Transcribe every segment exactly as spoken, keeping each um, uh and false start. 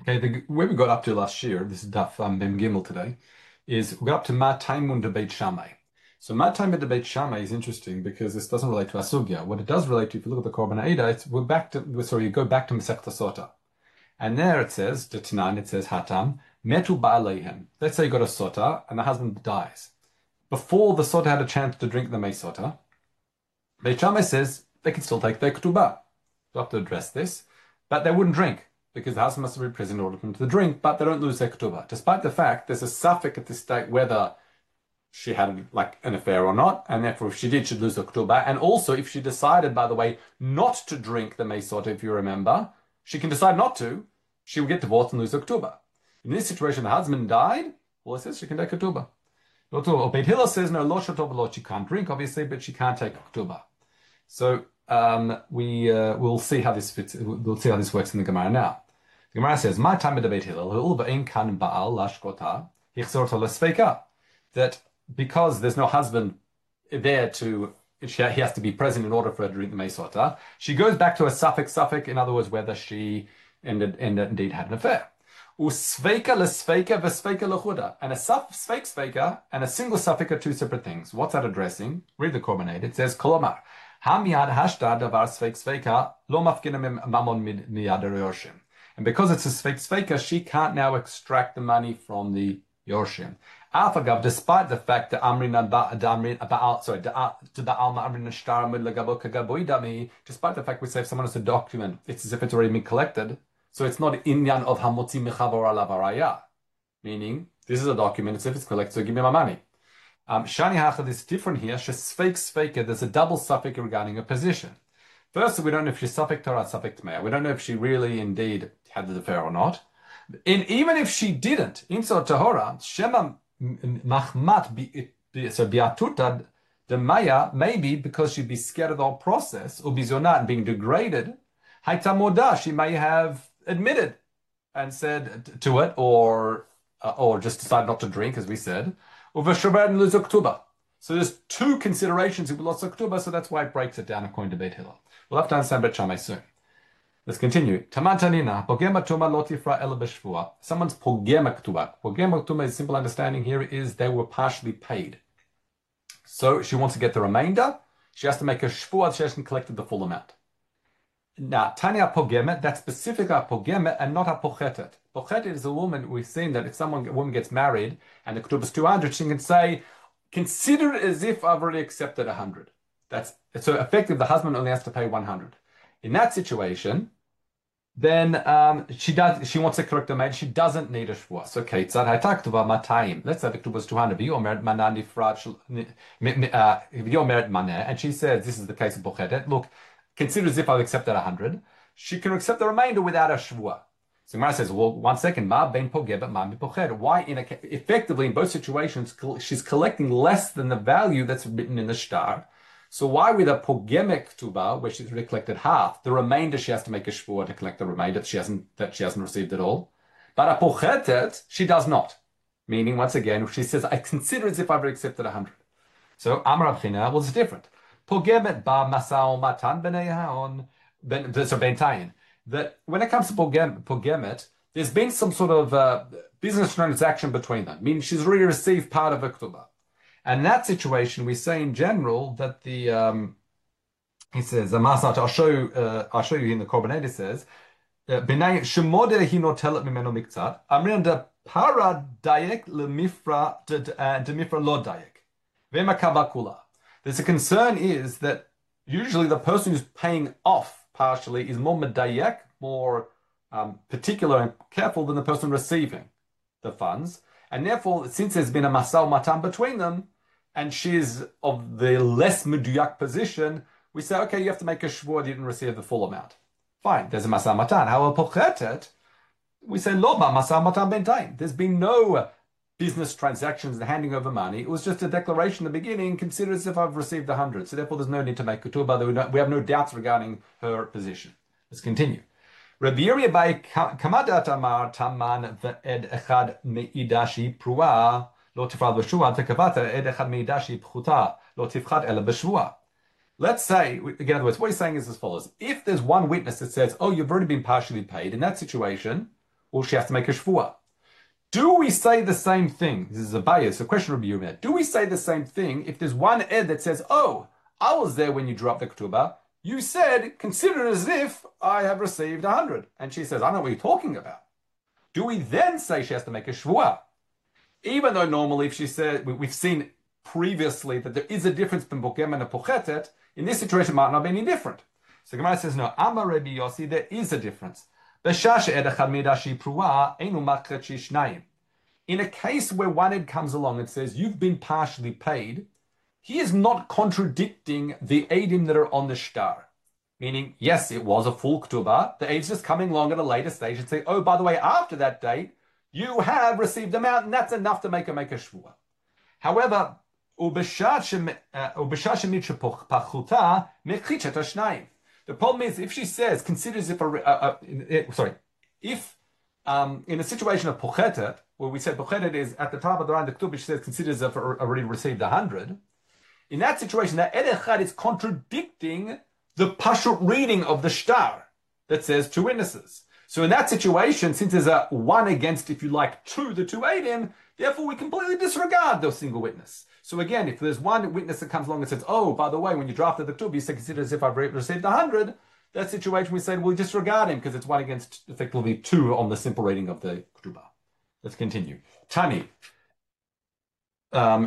Okay, the, where we got up to last year, this is Daf um, Mem Gimel today, is we got up to Ma Taimun de Beit Shammai. So Ma Taimun de Beit Shammai is interesting because this doesn't relate to Asugya. What it does relate to, if you look at the Korban Eidah, it's we're back to we're, sorry, you go back to Masechta Sota, and there it says the Tanan, it says Hatam Metu Ba'aleihem. Let's say you got a Sota and the husband dies before the Sota had a chance to drink the Mei Sota. Beit Shammai says they can still take their ketubah. You have to address this, but they wouldn't drink, because the husband must have been present in order for them to drink, but they don't lose their ketubah, despite the fact there's a suffix at this state whether she had like an affair or not, and therefore if she did, she'd lose her ketubah. And also, if she decided, by the way, not to drink the Meisot, if you remember, she can decide not to, she will get divorced and lose her ketubah. In this situation, the husband died, well, it says she can take ketubah. Beit Hillel says, no, lo shatov, she can't drink, obviously, but she can't take ketubah. So um, we uh, will see how this fits. We'll see how this works in the Gemara now. The Gemara says, "My time at the Beit Hillel, kan baal lashkota hichzorto that because there's no husband there to, he has to be present in order for her to drink the meisota. She goes back to a suffix suffix, in other words, whether she ended, ended indeed had an affair. Usveika lesveika vesveika lechuda, and a sveik sveika and a single suffix are two separate things. What's that addressing? Read the Korban Eidah. It says kolomar. Hamiyad hashta davar sveik sveika lo mafkina mamon miyad yorshim. And because it's a sveik sveika, she can't now extract the money from the yorshim. Afagav, despite the fact that amrina ba'al, sorry, to the alma amrina shtar mid legabo kagaboidami, despite the fact we say if someone has a document, it's as if it's already been collected. So it's not inyan of hamotzi mechavor alavaraya, meaning this is a document, it's if it's collected, so give me my money. Um, Shani Hachad is different here. Shesfeik Sveika, there's a double suffix regarding a position. First, we don't know if she's suffix Torah, suffix Tmeah. We don't know if she really indeed had the affair or not. And even if she didn't, inside Tahora, Shema Mahmat, so Biatuta, the Maya, maybe because she'd be scared of the whole process, or bizonat being degraded, Haitamoda, she may have admitted and said to it, or uh, or just decided not to drink, as we said. So there's two considerations if we lost Oktuba, so that's why it breaks it down according to Beit Hillel. We'll have to understand Beit Shammai soon. Let's continue. Tamantanina, pogema tuma lotifra el b'shvua. Someone's pogema ktuba. Pogema ktuba, is simple understanding here is they were partially paid. So she wants to get the remainder. She has to make a shvua. She hasn't collected the full amount. Now, Tanya pogemet, that's specific a pogemet and not a pochetet. Pochetet is a woman, we've seen that if someone, a woman gets married and the ketubah is two hundred, she can say, consider it as if I've already accepted one hundred. That's so effective, the husband only has to pay one hundred. In that situation, then um, she does. She wants to correct the maid. She doesn't need a shvuah. So keitzad hayta ktuva matayim. Let's say the ketubah is two hundred. V'yo omeret mana nifrad v'yo omeret maneh, and she says this is the case of pochetet. Look, consider as if I've accepted one hundred. She can accept the remainder without a shvuah. So Gemara says, well, one second, ma ben pogebet, ma ben pochet. Why, in a, effectively, in both situations, she's collecting less than the value that's written in the shtar. So why with a pogemek tuba, where she's already collected half, the remainder she has to make a shvuah to collect the remainder that she hasn't that she hasn't received at all. But a pochetet, she does not. Meaning, once again, she says, I consider as if I've already accepted one hundred. So Amar Abchina, well, it's different. Pogemet ba masao matan b'nei haon, so bentayin. That when it comes to pogem, pogemet, there's been some sort of uh, business transaction between them, meaning she's already received part of a ketubah. And in that situation, we say in general that the um, he says, I'll show you, uh, I'll show you in the Korban Eidah, it says, B'nai shemode hino telet mimeno miktzat, amrin de para dayek lemifra de mifra lo dayek, v'ema kavakula. There's a concern is that usually the person who's paying off partially is more medayak, more um, particular and careful than the person receiving the funds. And therefore, since there's been a masal matan between them, and she's of the less meduyak position, we say, okay, you have to make a shvuah, you didn't receive the full amount. Fine, there's a masal matan. However, pochetet, we say, lo ba masal matan bentayin. There's been no business transactions and handing over money. It was just a declaration in the beginning, consider as if I've received a hundred. So therefore, there's no need to make ketubah. We have no doubts regarding her position. Let's continue. Rabbi Yeria by Kamadat Amar Taman Ed Echad Meidashi Prua Lo Tifrad B'Shua Tekavata Ed Echad Meidashi Pchuta Lo Tifchad Ela B'Shua. Let's say, again, in other words, what he's saying is as follows. If there's one witness that says, oh, you've already been partially paid, in that situation, or she has to make a shvuah. Do we say the same thing? This is a bias, a question of Yumed. Do we say the same thing if there's one ed that says, oh, I was there when you drew up the ketubah. You said, consider it as if I have received a hundred. And she says, I don't know what you're talking about. Do we then say she has to make a shvuah? Even though normally if she said, we've seen previously that there is a difference between Bogem and a Pochetet, in this situation it might not be any different. So Gemara says, no, Amar Rabbi Yossi, there is a difference. In a case where one ed comes along and says, you've been partially paid, he is not contradicting the eidim that are on the shtar. Meaning, yes, it was a full ketubah. The aid's just coming along at a later stage and say, oh, by the way, after that date, you have received the amount, and that's enough to make a make a shvuah. However, the problem is, if she says, considers if a, uh, uh, sorry, if um, in a situation of pochetet, where we said pochetet is at the top of the line, the ketubah, she says, considers if already received a hundred. In that situation, that ed echad is contradicting the pashut reading of the shtar that says two witnesses. So in that situation, since there's a one against, if you like, two, the two eidim, therefore we completely disregard the single witness. So again, if there's one witness that comes along and says, oh, by the way, when you drafted the ketubah, you said consider as if I've received a hundred, that situation we said we'll disregard him because it's one against effectively two on the simple reading of the ketubah. Let's continue. Tani. Um,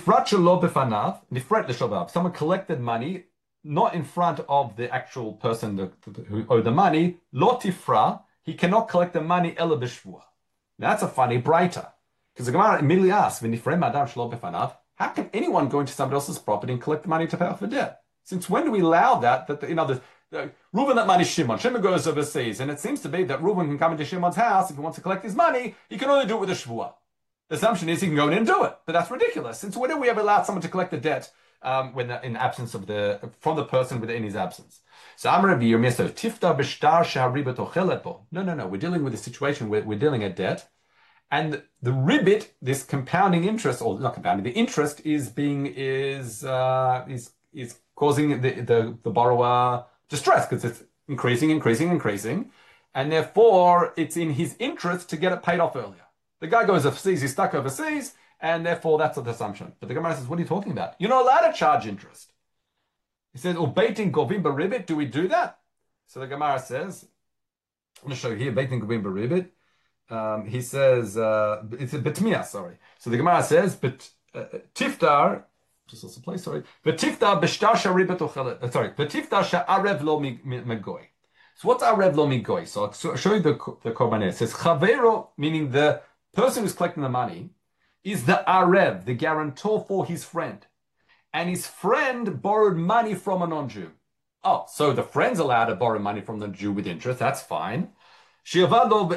someone collected money not in front of the actual person that, who owed the money. Lo tifra, he cannot collect the money ela b'shvuah. That's a funny brighter, because the Gemara immediately asks, how can anyone go into somebody else's property and collect the money to pay off the debt? Since when do we allow that? That you know, the, the, Reuben that money Shimon. Shimon goes overseas, and it seems to be that Reuben can come into Shimon's house if he wants to collect his money. He can only do it with a shvuah. The assumption is he can go in and do it, but that's ridiculous. Since when do we ever allow someone to collect the debt um, when in absence of the from the person within his absence? So I'm Rabbi Yirmiyah. So tifta b'shtar she'haribah tochelet bo. No, no, no. We're dealing with a situation where we're dealing a debt, and the ribbit, this compounding interest, or not compounding, the interest is being is uh, is is causing the the, the borrower distress because it's increasing, increasing, increasing, and therefore it's in his interest to get it paid off earlier. The guy goes overseas, he's stuck overseas, and therefore that's the assumption. But the Gemara says, what are you talking about? You're not allowed to charge interest. He says, oh, beitin govim baribit, do we do that? So the Gemara says, I'm going to show you here, beitin govim baribit. Um, he says, uh, it's a betmiyah, sorry. So the Gemara says, but uh, tiftar, just also place, sorry, but tiftar b'shtar sharibet ochelet, uh, sorry, but tiftar sha'arev lo megoy. So what's arev lo megoy? So I'll show you the, the korban. It says, chavero, meaning the person who's collecting the money, is the arev, the guarantor for his friend. And his friend borrowed money from a non-Jew. Oh, so the friend's allowed to borrow money from the Jew with interest, that's fine. And the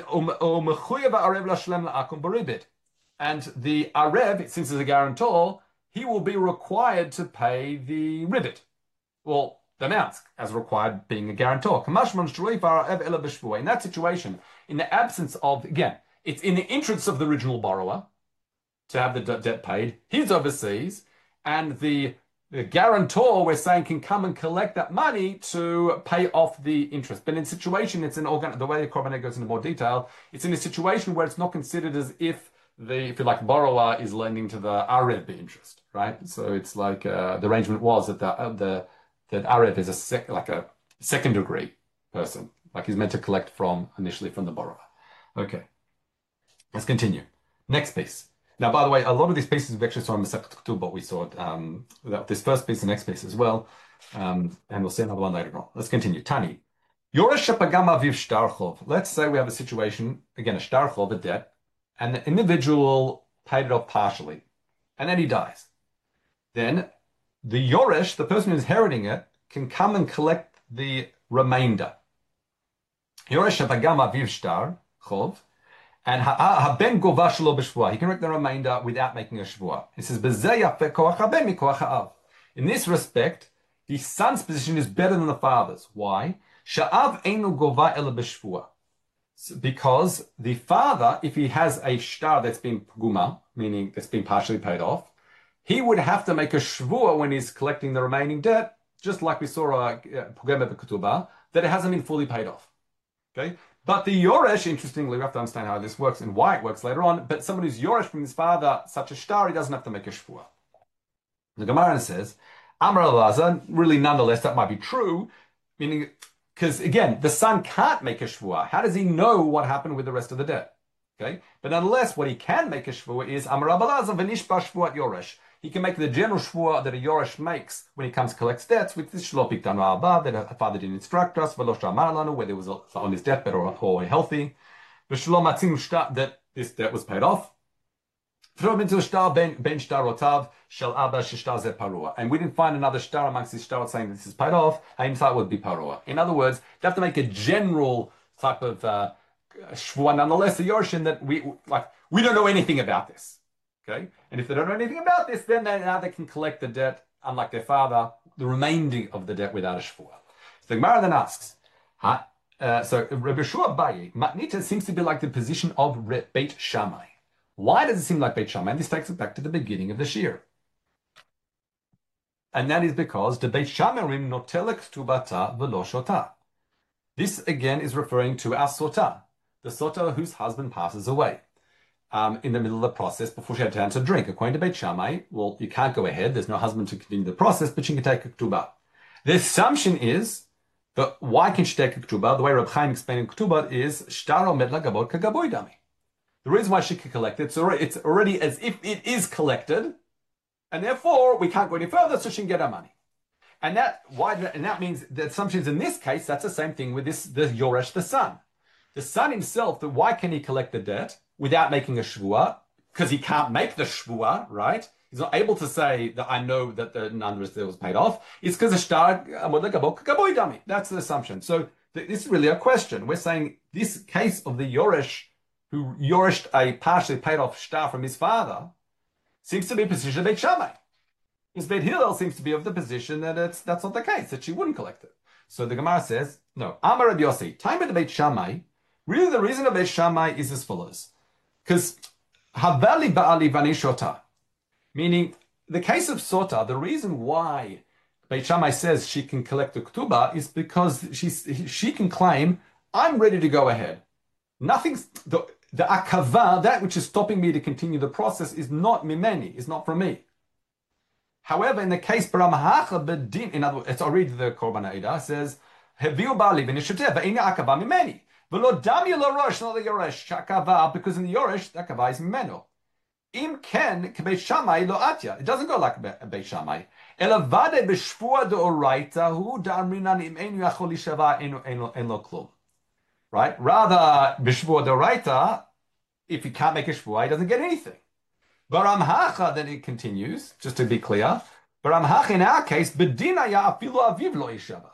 arev, since he's a guarantor, he will be required to pay the ribbit. Well, the amounts, as required being a guarantor. In that situation, in the absence of, again, it's in the interest of the original borrower to have the de- debt paid. He's overseas, and the, the guarantor, we're saying, can come and collect that money to pay off the interest. But in a situation, it's an organ. The way the Korban goes into more detail, it's in a situation where it's not considered as if the, if you like, borrower is lending to the Arev interest, right? So it's like uh, the arrangement was that the uh, the that Arev is a sec, like a second degree person, like he's meant to collect from initially from the borrower. Okay. Let's continue. Next piece. Now, by the way, a lot of these pieces we actually saw in Masechet Ketubah, but we saw um, this first piece, the next piece as well, um, and we'll see another one later on. Let's continue. Tani. Yoresh shepagam aviv shtarchov. Let's say we have a situation, again, a shtarchov, a debt, and the individual paid it off partially, and then he dies. Then the Yoresh, the person who's inheriting it, can come and collect the remainder. Yoresh shepagam aviv shtarchov. And haben gova shelo b'shvuah. He can make the remainder without making a shvuah. He says, "B'zeh yafeh koach haben mikoach ha'av." In this respect, the son's position is better than the father's. Why? Sha'av einu gova ela b'shvuah. Because the father, if he has a shtar that's been pguma, meaning that's been partially paid off, he would have to make a shvuah when he's collecting the remaining debt, just like we saw a pugema b'ketubah, that it hasn't been fully paid off. Okay. But the Yoresh, interestingly, we have to understand how this works and why it works later on. But someone who's Yoresh from his father, such a shtar, he doesn't have to make a shvua. The Gemara says, Amar Elazar, really nonetheless, that might be true, meaning, because again, the son can't make a shvua. How does he know what happened with the rest of the debt? Okay, but nonetheless, what he can make a shvua is Amar Elazar v'nishba shvuat Yoresh. He can make the general shvua that a Yoresh makes when he comes to collect debts, with this shlo piktanu abba, that a father didn't instruct us, v'lo shamar lanu, whether it was on his deathbed or, or healthy, v'shlo matzim shtar, that this debt was paid off. And we didn't find another shtar amongst these shtar saying this is paid off. Haim thought would be parua. In other words, they have to make a general type of uh, shvua, nonetheless, a yorshin that we like. We don't know anything about this. Okay, and if they don't know anything about this, then they, now they can collect the debt, unlike their father, the remainder of the debt without a shvua. So the Gemara then asks, huh? uh, so Rabbi Shua Abaye, Matnita seems to be like the position of Beit Shammai. Why does it seem like Beit Shammai? And this takes it back to the beginning of the shir. And that is because the Beit Shammairim notelek ktubata v'lo shota. This again is referring to our sota, the sota whose husband passes away um, in the middle of the process before she had time to drink. According to Beit Shammai, well, you can't go ahead. There's no husband to continue the process, but she can take a ketubah. The assumption is that why can she take a ketubah? The way Reb Chaim explained ketubah is shtar omed lagabot kagaboy dami. The reason why she can collect it, it's already, it's already as if it is collected, and therefore we can't go any further, so she can get her money. And that why and that means the assumptions in this case, that's the same thing with this the Yoresh, the son. The son himself, that why can he collect the debt without making a shvua? Because he can't make the shvua, right? He's not able to say that I know that the non-resident was paid off. It's because the shtar. That's the assumption. So this is really a question. We're saying this case of the Yoresh, who Yoreshed a partially paid off shtar from his father, seems to be a position of Beit Shammai. His Beit Hillel seems to be of the position that it's that's not the case, that she wouldn't collect it. So the Gemara says, no, Amar Rabbi Yossi, time of the Beit Shammai, really the reason of Beit Shammai is as follows. Because Havali Ba'ali Vani Shota, meaning the case of Sota, the reason why Beit Shammai says she can collect the ketubah is because she, she can claim, I'm ready to go ahead. Nothing's, the, the akava, that which is stopping me to continue the process, is not mimeni, is not from me. However, in the case Baramhacha Bedin, in other words, I'll read the Korban Eidah, says, Heviu Bali v'nishotev v'ina akava mimeni. V'lo dami l'rosh, not the Yoresh, akava, because in the Yoresh, the akava is meno. Im ken, k'beit Shammai lo atya. It doesn't go like Beit Shammai. Elavade b'shvua de'oraita, hu da'amrinan im enu yachol lishava en lo klum. Right? Rather, b'shvua de'oraita, if he can't make a shvua, he doesn't get anything. Baramhacha, then it continues, just to be clear. Baramhacha, in our case, bedina ya afilu aviv lo yishava.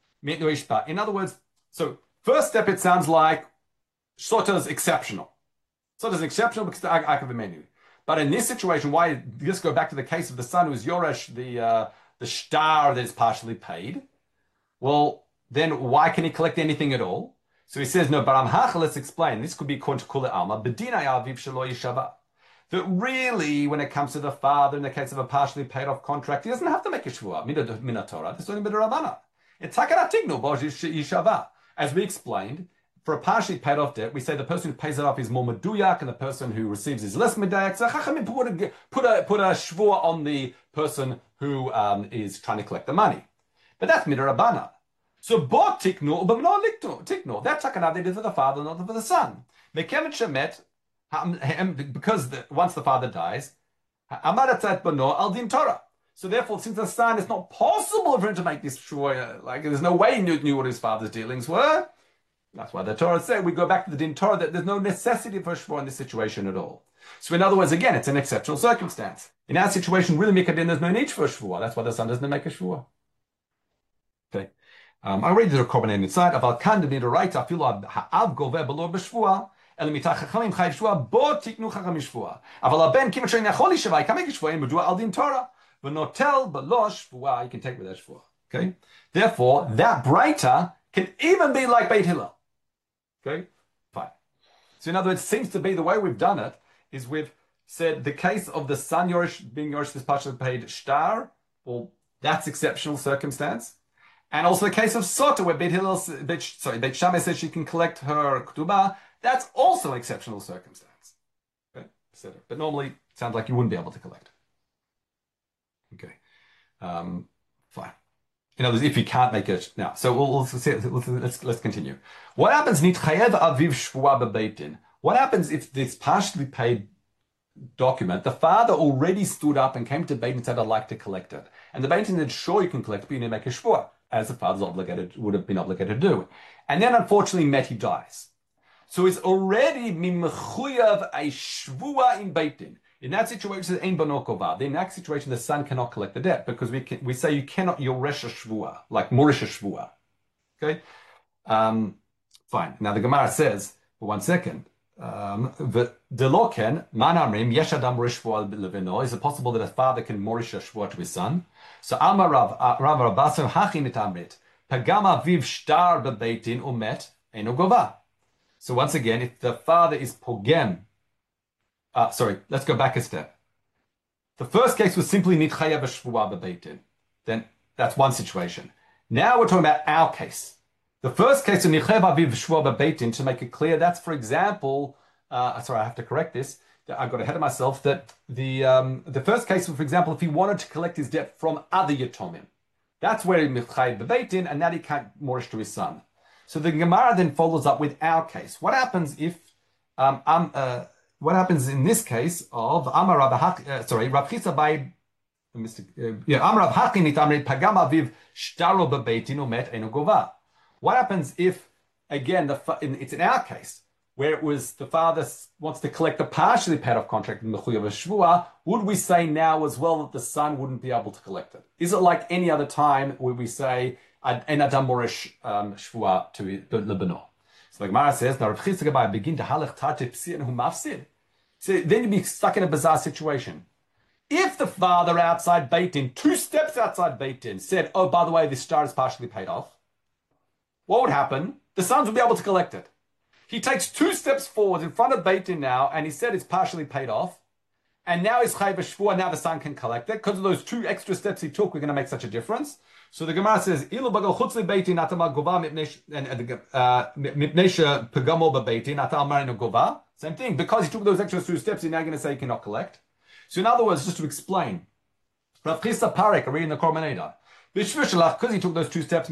In other words, so first step, it sounds like Sota is exceptional. Sota is exceptional because the Akav menu. But in this situation, why just go back to the case of the son who's Yoresh, the uh, the shtar that is partially paid? Well, then why can he collect anything at all? So he says, no, Baramhacha, let's explain. This could be according to Kula Alma, bedina ya aviv shelo yishava. That really, when it comes to the father, in the case of a partially paid off contract, he doesn't have to make a shvua, mina Torah. That's only midrabana. It's takaratignu bo yishava. As we explained, for a partially paid off debt, we say the person who pays it off is more meduyak, and the person who receives is less meduyak. So Chachamim put a put a put a shvua on the person who um, is trying to collect the money, but that's midrabana. So bo tiknu ubamno tiknu. That takana they did for the father, not for the son. Mekemet shemet. Because the, once the father dies, al din Torah. So therefore, since the son, it's not possible for him to make this shvua. Like there's no way he knew, knew what his father's dealings were. That's why the Torah said we go back to the din Torah that there's no necessity for shvua in this situation at all. So in other words, again, it's an exceptional circumstance. In our situation, really mikadin, there's no need for a shvua. That's why the son doesn't make a shvua. Okay, um, I read the Korban inside. Aval kan de midoraita afilu ha'av goveh below b'shvua. אלא מתא חכמים חייב שבועה, בוא תקנו חכמים שבועה. אבל הבן כיוון שאין יכול להישבע, יקם make שבועה, מדוע על דין תורה. ונוטל בלא שבועה, you can take with that שבועה. Okay? Therefore, that breita can even be like Beit Hillel. Okay? Fine. So in other words, it seems to be the way we've done it, is we've said the case of the son Yoresh being Yoresh this partially paid shtar, well, that's exceptional circumstance. And also the case of Sota, where Beit Hillel, Beit, sorry, Beit Shammai says she can collect her ketubah. That's also an exceptional circumstance. Okay? But normally, it sounds like you wouldn't be able to collect. Okay. Um, fine. In other words, if you can't make it now. So we'll, let's, let's, let's, let's continue. What happens? What happens if this partially paid document, the father already stood up and came to Beit and said, I'd like to collect it. And the Beit said, sure, you can collect it, but you need to make a shvua, as the father's obligated, would have been obligated to do. And then unfortunately, Meti dies. So it's already mimechuyav a shvua in Beit Din. In that situation, in banokova. In that situation, the son cannot collect the debt because we can, we say you cannot yoresh a shvua, like morish a shvua. Okay? Um, fine. Now the Gemara says, for one second, um, the loken manamrim yesh adam morish shvua levino. Is it possible that a father can morish a shvua to his son? So Amar Rav Rav Rabbasim hachin et amrit pagama viv shtar bebeit din umet eno gova. So once again, if the father is pogem, uh, sorry, let's go back a step. The first case was simply nitchayav shvua bebeit din. Then that's one situation. Now we're talking about our case. The first case of nitchayav aviv shvua bebeit din, to make it clear, that's, for example, uh, sorry, I have to correct this. I got ahead of myself. That the um, the first case, for example, if he wanted to collect his debt from other yatomim, that's where he nitchayav bebeit din, and that he can't morish to his son. So the Gemara then follows up with our case. What happens if, um, um, uh, what happens in this case of Amar Rav uh, sorry, Rav Chisda by, uh, yeah, Amar Rav Haki nitamrit pagam aviv shtaro bebeit din umet eno gova. What happens if, again, the it's in our case where it was the father wants to collect the partially paid off contract in the mechuyav shvua? Would we say now as well that the son wouldn't be able to collect it? Is it like any other time where we say en adam morish shvua to the beno? So the Gemara says, "Now Rav Chisda begin to halach tate psi and hu mafsid." So then you'd be stuck in a bizarre situation. If the father outside Beit Din, two steps outside Beit Din, said, "Oh, by the way, this star is partially paid off," what would happen? The sons would be able to collect it. He takes two steps forward in front of Beit Din now, and he said it's partially paid off. And now he's chayav shvua, now the son can collect it. Because of those two extra steps he took, we're going to make such a difference. So the Gemara says, Ilu bagal chutz li Beit Din atama gova mipnei pegamo bebeit din ata amarinu gova. Same thing. Because he took those extra two steps, he's now going to say he cannot collect. So in other words, just to explain, Rav Chisda Parek, reading the Korban Eidah, because he took those two steps,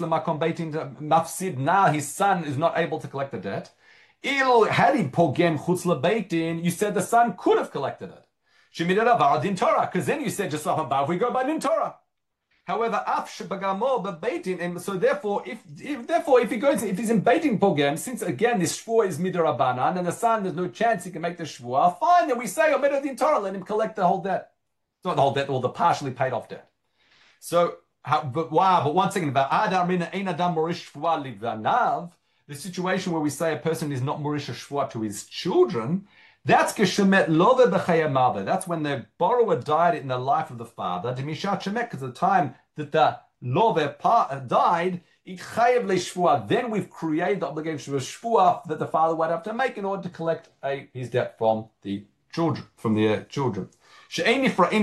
mafsid, now his son is not able to collect the debt. Il had he pogem chutz lebeit din, you said the son could have collected it. Shemidad din Torah, because then you said just like above, we go by din Torah. However, af shebagamo bebeit din, and so therefore, if, if therefore if he goes, if he's in beit din pogem, since again this shvua is midarabanan, and the son there's no chance he can make the shvua, fine. Then we say oh din Torah, let him collect the whole debt, not the whole debt, or the partially paid off debt. So. How, but wow, but one second about Adam ein Adam morish shvua livanav, the situation where we say a person is not morish shvua to his children, that's geshemet love b'chayamav. That's when the borrower died in the life of the father. Demishat shemet, because the time that the love died, it chayev leishvua. Then we've created the obligation of a shvua that the father would have to make in order to collect a, his debt from the children, from the uh, children. Because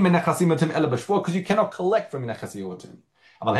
you cannot collect from Nechasi. But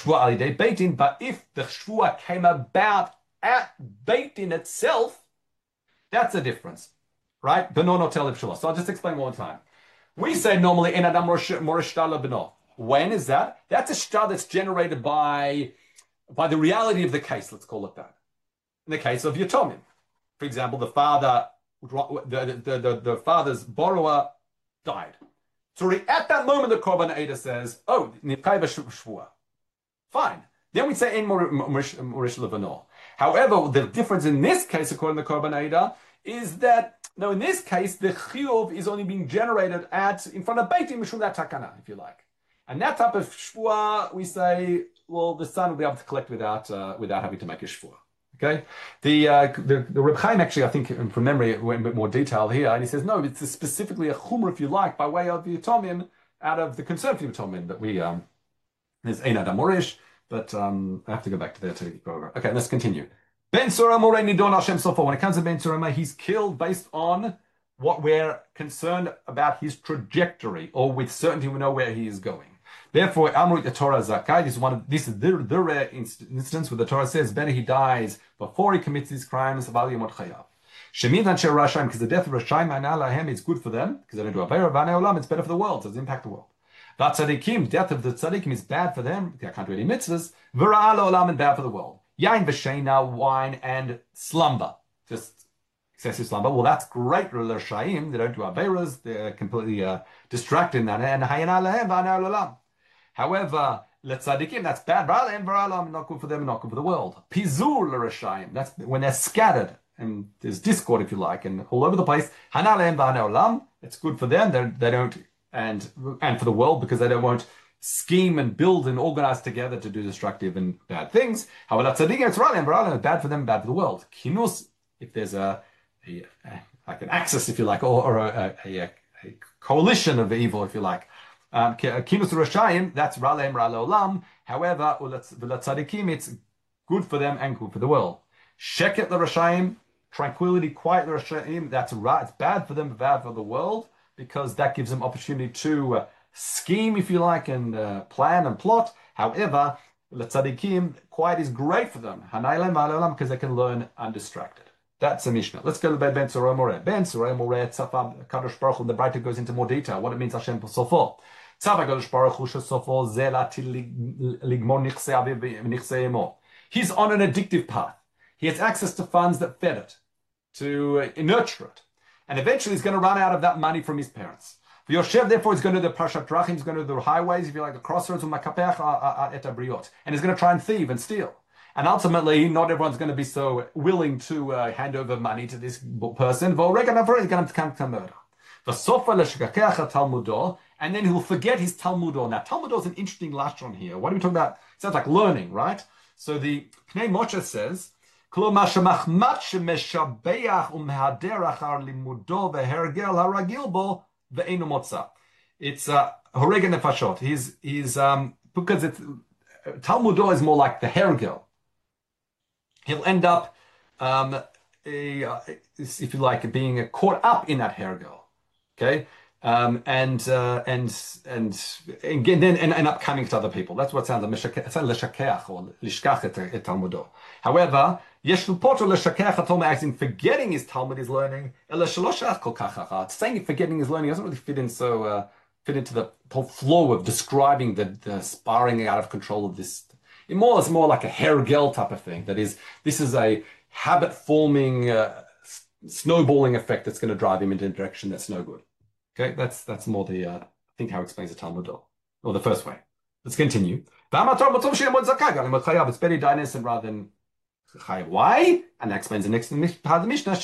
if the shvua came about at Beit Din itself, that's a difference, right? Beno notel b'shvua. So I'll just explain one more time. We say normally en adam morish shtar lebeno. When is that? That's a shtar that's generated by by the reality of the case. Let's call it that. In the case of yatomim, for example, the father, the the the, the father's borrower died. So at that moment, the Korban Eidah says, "Oh, nitchayav shvua." Fine. Then we say, "Ein morish levano." However, the difference in this case, according to the Korban Eidah, is that no, in this case, the chiyuv is only being generated at in front of Beit Din mishum that takana, if you like. And that type of shvua, we say, well, the son will be able to collect without uh, without having to make a shvua. Okay, the uh, the, the Reb Chaim actually, I think, from memory, went a bit more detail here, and he says no, it's specifically a chumrah, if you like, by way of the yatomim, out of the concern for the yatomim that we um, there's ein adam morish, but um, I have to go back to there to go over. Okay, let's continue. Ben Surah Moreh Nidon Hashem Sofa. When it comes to Ben Surah, he's killed based on what we're concerned about his trajectory, or with certainty we know where he is going. Therefore, Amrut the Torah Zakai, this is one of this is the, the rare inst- instance where the Torah says better he dies before he commits these crimes, Shemin and Rashayim, because the death of Rashayim and Alahem is good for them, because they don't do Avera, Vane Olam, it's better for the world, so it doesn't impact the world. That Tzadikim, death of the Tzadikim is bad for them, they can't do any mitzvahs, Vera Olam, and bad for the world. Yain v'sheina, wine and slumber, just excessive slumber. Well, that's great for the Rashayim, they don't do Averas, they're completely uh, distracted in that, and Hayin Alahem, Vane Olam. However, let's tzadikim, that's bad. Not good for them, not good for the world. Pizur l'rashayim, that's when they're scattered and there's discord, if you like, and all over the place. Hanaleim v'haneolam, it's good for them. They're, they don't, and and for the world because they don't won't scheme and build and organize together to do destructive and bad things. However, tzadikim, it's raleim v'raleim, it's bad for them, bad for the world. Kinus, if there's a, a, a like an axis, if you like, or, or a, a, a, a coalition of evil, if you like. Um, Kinus Rashayim, that's Raleim Rale Olam. However, Tzadikim, it's good for them and good for the world. Sheket the Rashayim, tranquility, quiet the Rashayim, that's right. It's bad for them, but bad for the world, because that gives them opportunity to uh, scheme, if you like, and uh, plan and plot. However, Tzadikim, quiet is great for them. Hanayim Rale Olam, because they can learn undistracted. That's a Mishnah. Let's go to Ben Surah Moreh. Ben Surah Moreh, Tzafam, Kadosh Baruch Hu, the Braita goes into more detail, what it means Hashem Sofo. Tzava Kadosh Baruch Hu Shesofo Zelati Ligmor Nichse Aviv Nichse Emo. He's on an addictive path. He has access to funds that fed it, to uh, nurture it. And eventually he's going to run out of that money from his parents. For Yoshev, therefore, he's going to do the Parshat Drachim, he's going to do the highways, if you like, the crossroads, and he's going to try and thieve and steal. And ultimately, not everyone's going to be so willing to uh, hand over money to this person. He's going to come to murder. And then he'll forget his Talmudo. Now, Talmudo is an interesting lashon here. What are we talking about? It sounds like learning, right? So the Pnei Moshe says, it's uh, Horeg Nefashot. He's, he's, um, because it's, Talmudo is more like the hergel. He'll end up, um, a, uh, if you like, being caught up in that hergel. Okay, um, and uh, and and and then and end up coming to other people. That's what sounds like leshakeach or lishkach et Talmudo. However, yesh lupoto leshakeach Talmud, as in forgetting his Talmud is learning. Saying forgetting his learning doesn't really fit in so uh, fit into the whole flow of describing the, the spiraling out of control of this. It more is more like a hergel type of thing. That is, this is a habit forming. Uh, snowballing effect that's going to drive him into a direction that's no good. Okay, that's that's more the, uh, I think how it explains the Talmud, or the first way. Let's continue. It's better die innocent rather than chayav. Why? And that explains the next part of the Mishnah,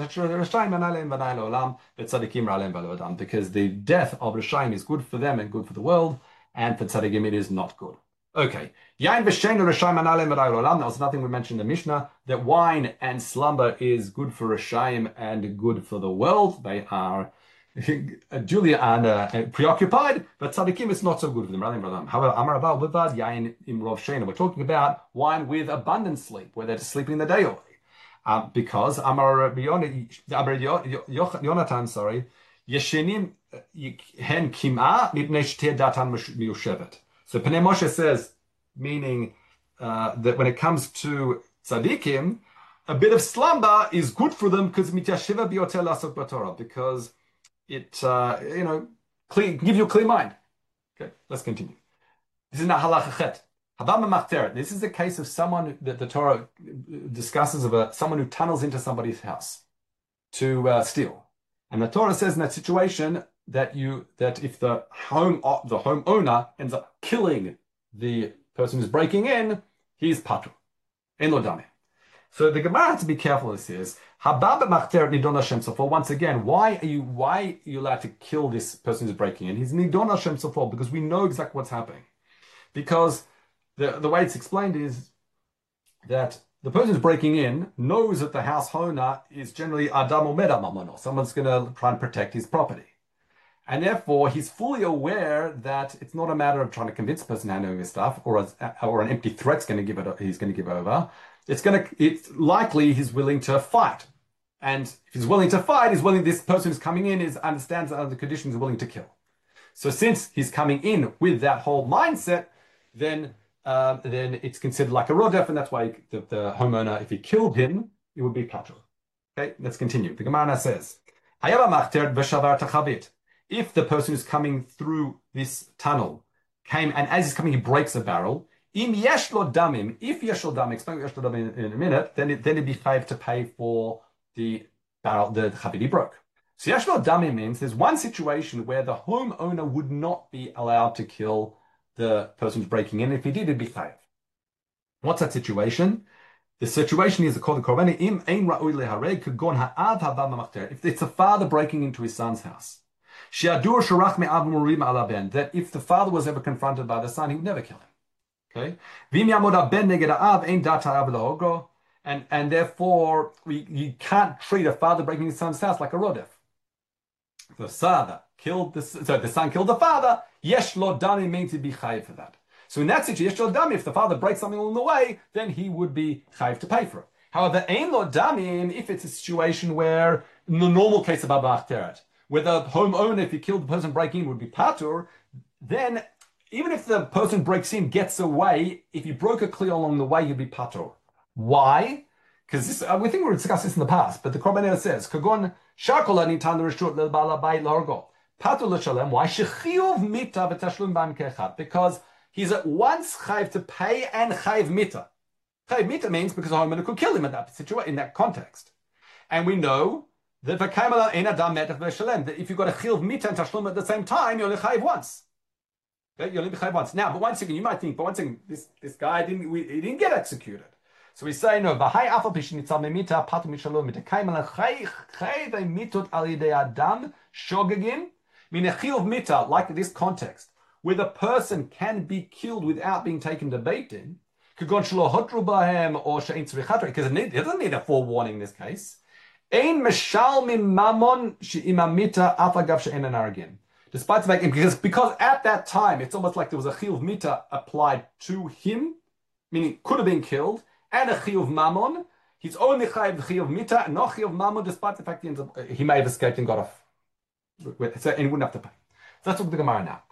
because the death of Rashayim is good for them and good for the world, and for tzadikim it is not good. Okay. Yain v'shein Rashayim analem v'rayil olam. That was nothing we mentioned in the Mishnah, that wine and slumber is good for Rashayim and good for the world. They are duly and uh, preoccupied, but tzadikim is not so good for them. However, Amar Abal Vivad Yain Imrov Sheina. We're talking about wine with abundant sleep, where they're sleeping the day away. Um, because Amar Yonatan, sorry, Yeshenim hen kim'a mipnei shtir datan miyushevet. So Pnei Moshe says, meaning uh, that when it comes to tzaddikim, a bit of slumber is good for them because mityashiva biotel asok b'Torah, because it uh, you know clean, give you a clear mind. Okay, let's continue. This is not halacha chet. Habam machteret. This is the case of someone that the Torah discusses of a someone who tunnels into somebody's house to uh, steal, and the Torah says in that situation that you that if the home the homeowner ends up killing the person who's breaking in, he's patu. Eno dame. So the Gemara has to be careful. This is habab machter nidon Hashem sofor. Once again, why are you why are you allowed to kill this person who's breaking in? He's nidon Hashem sofor because we know exactly what's happening. Because the the way it's explained is that the person who's breaking in knows that the house owner is generally adam omeda mamono. Someone's going to try and protect his property. And therefore, he's fully aware that it's not a matter of trying to convince the person handling his stuff, or a, or an empty threat's going to give it. He's going to give over. It's going to. It's likely he's willing to fight, and if he's willing to fight, he's willing. This person who's coming in is understands that under the conditions is willing to kill. So since he's coming in with that whole mindset, then uh, then it's considered like a rodef, and that's why the, the homeowner, if he killed him, it would be patur. Okay, let's continue. The Gemara says, if the person who's coming through this tunnel came and as he's coming, he breaks a barrel. Im yeshlo damim, if yeshlo damim, explain yeshlo damim in a minute, then it, then it'd be paid to pay for the barrel, the chavit he broke. So yeshlo damim means there's one situation where the homeowner would not be allowed to kill the person who's breaking in. If he did, it'd be chayav. What's that situation? The situation is called the korban im ein ra'ui lehareg kagon ha'av haba mamachter. If it's a father breaking into his son's house, she'adur sharach me'av murim ala ben, that if the father was ever confronted by the son, he would never kill him. Okay, v'im yamod ben neged ha'av ein dat ha'av la'ogo, and and therefore we, you can't treat a father breaking his son's house like a rodef. The father killed the so the son killed the father. Yesh lo dami means to be chayiv for that. So in that situation, yesh lo dami, if the father breaks something along the way, then he would be chayiv to pay for it. However, ein lo dami, if it's a situation where in the normal case of abach teret, where the homeowner, if he killed the person breaking in, would be patur, then even if the person breaks in, gets away, if you broke a kli along the way, you'd be patur. Why? Because this, uh, we think we discussed this in the past, but the Korban says, "Kagon shakola nitan l'reshut le'bala bayit largo patur l'shalem." Why shechiyuv mita v'tashlum b'am kechad? Because he's at once chayiv to pay and chayiv mita. Chayiv mita means because the homeowner could kill him in that situation, in that context, and we know that v'kaimala ein adam metach v'shalem, that if you've got a chiyuv mita and tashlum at the same time, you're only chayiv once. Okay, you're only chayiv once. Now, but one second, you might think, but one second, this this guy didn't we, he didn't get executed. So we say no. V'hai afal pishin nitzal memita patu mishalom mitakaim alachay chay ve'mitut al yidei adam shogegin min echiyuv mita, like this context where the person can be killed without being taken to Beit Din, kagon shelo hotru bahem or she'ein tzrichat, because it, it doesn't need a forewarning in this case. Ein meshal min mamon she'imamita afagav she'en anaragin. Despite the fact, because because at that time it's almost like there was a chiyuv mita applied to him, meaning could have been killed. And a chiyuv mammon, he's only chayiv chiyuv mita, and not chiyuv mammon, despite the fact he, ends up, he may have escaped and got off. So, and he wouldn't have to pay. So let's look at the Gemara now.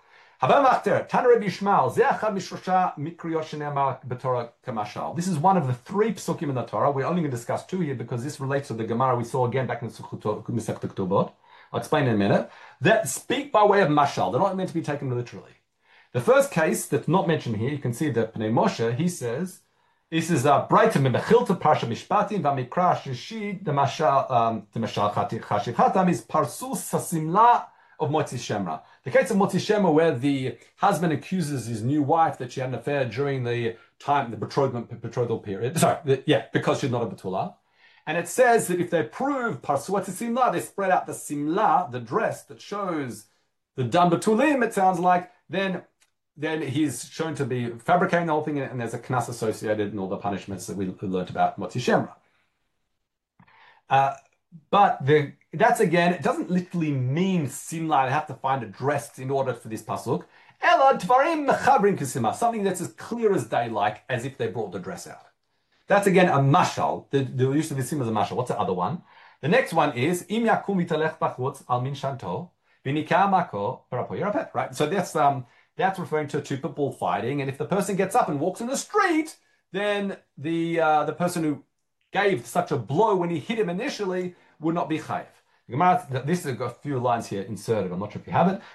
This is one of the three psukim in the Torah. We're only going to discuss two here because this relates to the Gemara we saw again back in the Masechta Ketubot. I'll explain in a minute. That speak by way of mashal. They're not meant to be taken literally. The first case that's not mentioned here, you can see that Pnei Moshe, he says, this is a bright and Mechilta Parsha Mishpatim V'Mikra Shishid the Mashal the Mashal Chashiv Hatam is Parsus Sasimla of Motzi Shemra. The case of Motzi Shemra where the husband accuses his new wife that she had an affair during the time the betrothal betrothal period. Sorry, the, yeah, because she's not a Betula. And it says that if they prove Parsuat Simla, they spread out the Simla, the dress that shows the Dam Betulim, it sounds like, then then he's shown to be fabricating the whole thing, and there's a knas associated and all the punishments that we learned about Motzi Shemra. Uh, but the, that's again, it doesn't literally mean simla. I have to find a dress in order for this pasuk. Ela dvarim mechabrin kisima, something that's as clear as day, like as if they brought the dress out. That's again a mashal. The, the use of the sim as a mashal. What's the other one? The next one is im yakum mitalech bachutz al min shanto v'nika mako parapo yerapet. Right. So that's um. That's referring to two people fighting, and if the person gets up and walks in the street, then the uh, the person who gave such a blow when he hit him initially would not be chayiv. This has got a few lines here inserted. I'm not sure if you have it.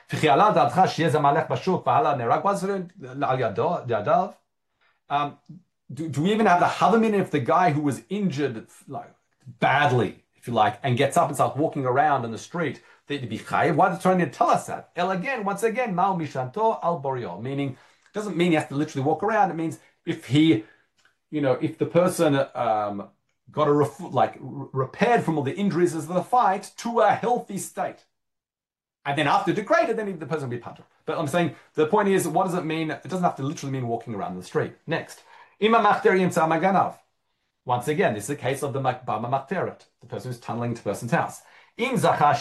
Um, do, do we even have the havamin if the guy who was injured like badly, if you like, and gets up and starts walking around in the street? To be chayiv. Why does the Torah need to tell us that? El again, once again, ma'u mishanto al borio, meaning it doesn't mean he has to literally walk around. It means if he, you know, if the person um, got a ref- like repaired from all the injuries of the fight to a healthy state, and then after degraded, then the person will be patur. But I'm saying the point is, what does it mean? It doesn't have to literally mean walking around the street. Next, imam machteri yimtza maganav. Once again, this is a case of the bama machteret, the person who's tunneling to the person's house. If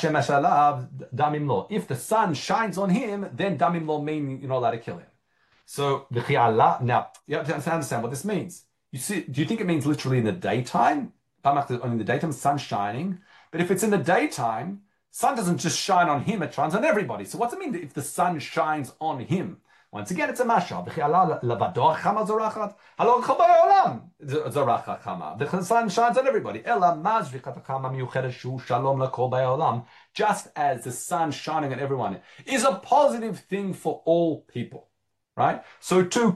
the sun shines on him, then damim lo mean you're not allowed to kill him. So the chi'ala, now you have to understand what this means. You see, do you think it means literally in the daytime? Only in the daytime, sun shining. But if it's in the daytime, sun doesn't just shine on him, it shines on everybody. So what's it mean if the sun shines on him? Once again, it's a mashal. The sun shines on everybody. Just as the sun shining on everyone is a positive thing for all people. Right? So too,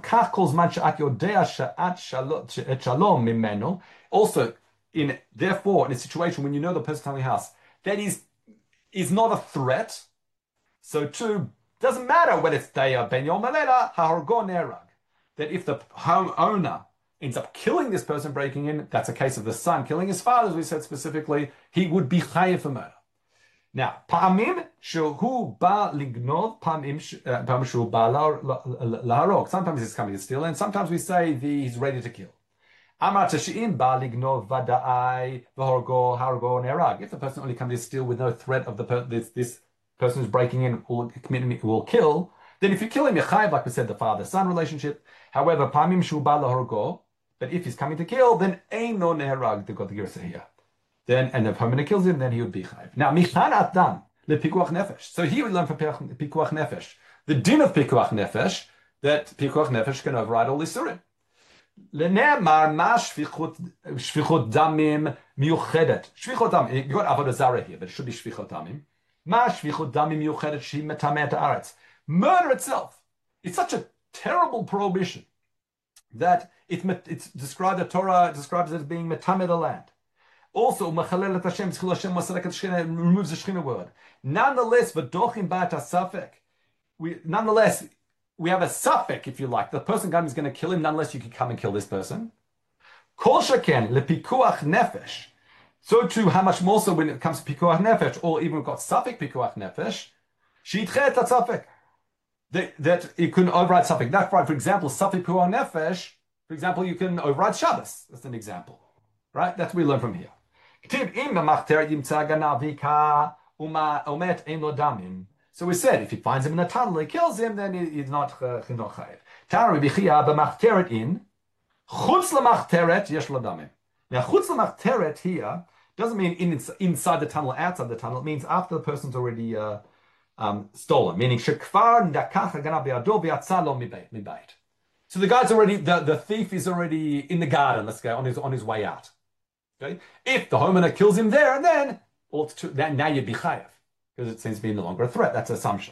also, in therefore, in a situation when you know the person telling the house that is is not a threat, so too, doesn't matter whether it's Daya Ben Yom Malela, Hargon Nerag. That if the homeowner ends up killing this person breaking in, that's a case of the son killing his father, as we said specifically, he would be chayiv for murder. Now, Pa'amim shehu ba lignov, Pa'amim shehu ba laharog. Sometimes he's coming to steal, and sometimes we say the, he's ready to kill. Amar Tashi'im ba lignov vada'ai v'horgo hargo nerag. If the person only comes to steal with no threat of the per this this person who's breaking in will commit will kill, then if you kill him, you're chayiv, like we said, the father-son relationship. However, Pa'amim shehu ba lahorgo, but if he's coming to kill, then eino nerag, the God the Girsa here. Then, and if Homina kills him, then he would be chayiv. Now, michan atam lepikuach nefesh. So he would learn from pikuach nefesh. The din of pikuach nefesh, that pikuach nefesh can override all isurim. Lenemar ma shvichut damim miuchedet. Shvichut damim. You got avodah zarah here, but it should be shvichut damim. Ma shvichut damim miuchedet she metamet haaretz. Murder itself is such a terrible prohibition that it, it's described. The Torah describes it as being metamet the land. Also, Machalelet Hashem, Tzchil Hashem, Masalakat Shechina, removes the Shechina word. Nonetheless, V'dochim Bat HaSafek, we nonetheless we have a suffix, if you like. The person is going to kill him, nonetheless you can come and kill this person. Kol Shaken lepikuach nefesh. So too, how much more so when it comes to pikuach nefesh, or even we've got suffix pikuach nefesh, sheitchet suffix. That that you can override suffix. That's right. For example, suffix pikuach nefesh. For example, you can override Shabbos. That's an example, right? That's what we learn from here. So we said, if he finds him in a tunnel, he kills him, then he, he's not chayiv. Now, chutz l'machteret here doesn't mean in, inside the tunnel, outside the tunnel. It means after the person's already uh, um, stolen, meaning shekvar ndakach haganav be'ado v'yatza lo mibait. So the guy's already, the, the thief is already in the garden, let's go, on his on his way out. Okay? If the homeowner kills him there and then, well, it's too, then now you'd be chayav, because it seems to be no longer a threat. That's an assumption.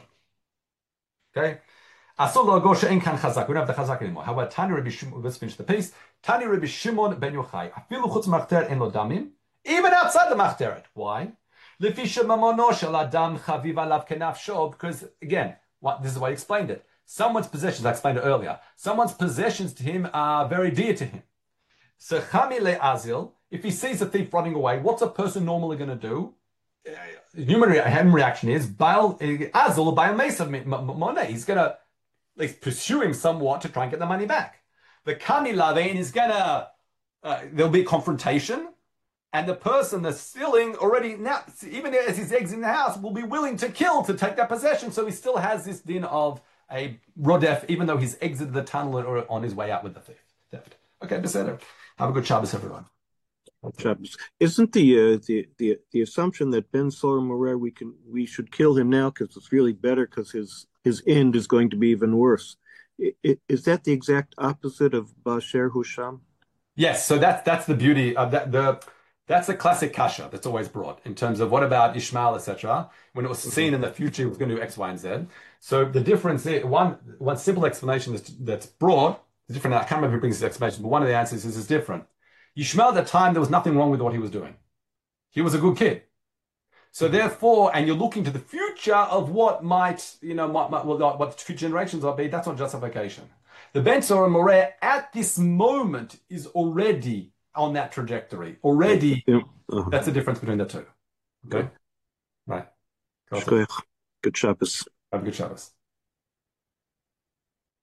Okay? Asur lo gosha ein kan chazak. We don't have the chazak anymore. How about Tani Rabbi Shimon? Let's finish the piece. Tani Rabbi Shimon ben Yochai. Afilu chutz machteret en lo damim. Even outside the machteret. Why? Lefi shemamono shel adam chaviv alav kenafsho. Because again, what, this is why I explained it. Someone's possessions, I explained it earlier. Someone's possessions to him are very dear to him. So chami le'azil. If he sees a thief running away, what's a person normally going to do? Uh, human reaction is bail azul bail mesa money. He's going to at least pursue him somewhat to try and get the money back. The kamila then is going to uh, there'll be confrontation, and the person that's stealing already now, even as he's exiting the house, will be willing to kill to take that possession. So he still has this din of a rodef, even though he's exited the tunnel or on his way out with the thief. Theft. Okay, beseder. Have a good Shabbos, everyone. Shabbos. Isn't the uh, the the the assumption that Ben Sora Morer we can we should kill him now because it's really better because his his end is going to be even worse? I, I, is that the exact opposite of Basher Husham? Yes. So that's that's the beauty of that. The that's the classic kasha that's always brought in terms of what about Ishmael, et cetera. When it was seen in the future, he was going to do X, Y, and Z. So the difference is one one simple explanation that's that's brought is different. I can't remember who brings this explanation, but one of the answers is is different. Yishmael at the time, there was nothing wrong with what he was doing. He was a good kid. So therefore, and you're looking to the future of what might, you know, might, might, what future generations will be, that's not justification. The Ben Sora Morer at this moment is already on that trajectory. Already, yeah. uh-huh. That's the difference between the two. Okay? Right. Good Shabbos. Have a good Shabbos.